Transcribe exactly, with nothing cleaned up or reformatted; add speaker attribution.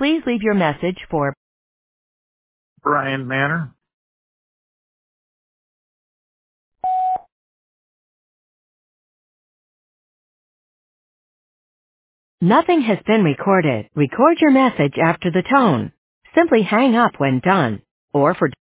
Speaker 1: Please leave your message for
Speaker 2: Brian Manor.
Speaker 1: Nothing has been recorded. Record your message after the tone. Simply hang up when done. Or for